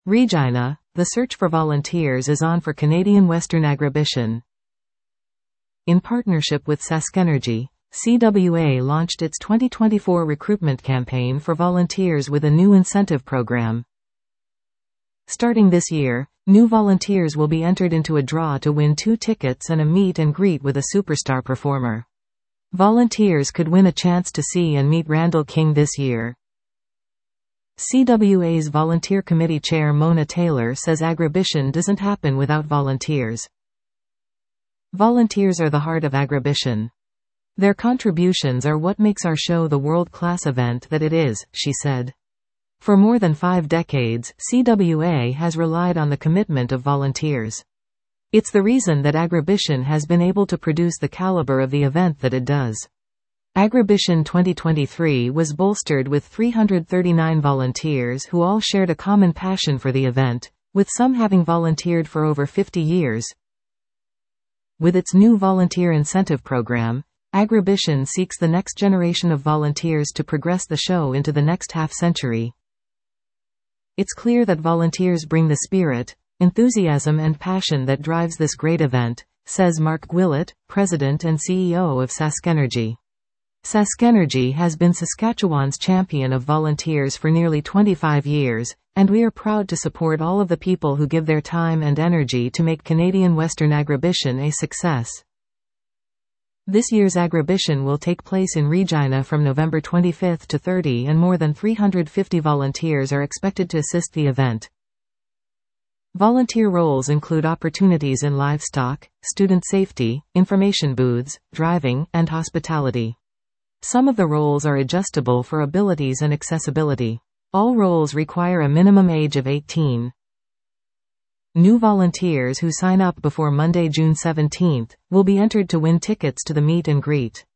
Regina, the search for volunteers is on for Canadian Western Agribition. In partnership with SaskEnergy, CWA launched its 2024 recruitment campaign for volunteers with a new incentive program. Starting this year, new volunteers will be entered into a draw to win 2 tickets and a meet and greet with a superstar performer. Volunteers could win a chance to see and meet Randall King this year. CWA's Volunteer Committee Chair Mona Taylor says Agribition doesn't happen without volunteers. Volunteers are the heart of Agribition. Their contributions are what makes our show the world-class event that it is, she said. For more than 5 decades, CWA has relied on the commitment of volunteers. It's the reason that Agribition has been able to produce the caliber of the event that it does. Agribition 2023 was bolstered with 339 volunteers who all shared a common passion for the event, with some having volunteered for over 50 years. With its new volunteer incentive program, Agribition seeks the next generation of volunteers to progress the show into the next half-century. It's clear that volunteers bring the spirit, enthusiasm and passion that drives this great event, says Mark Gwillett, President and CEO of SaskEnergy. SaskEnergy has been Saskatchewan's champion of volunteers for nearly 25 years, and we are proud to support all of the people who give their time and energy to make Canadian Western Agribition a success. This year's Agribition will take place in Regina from November 25 to 30, and more than 350 volunteers are expected to assist the event. Volunteer roles include opportunities in livestock, student safety, information booths, driving, and hospitality. Some of the roles are adjustable for abilities and accessibility. All roles require a minimum age of 18. New volunteers who sign up before Monday, June 17, will be entered to win tickets to the meet and greet.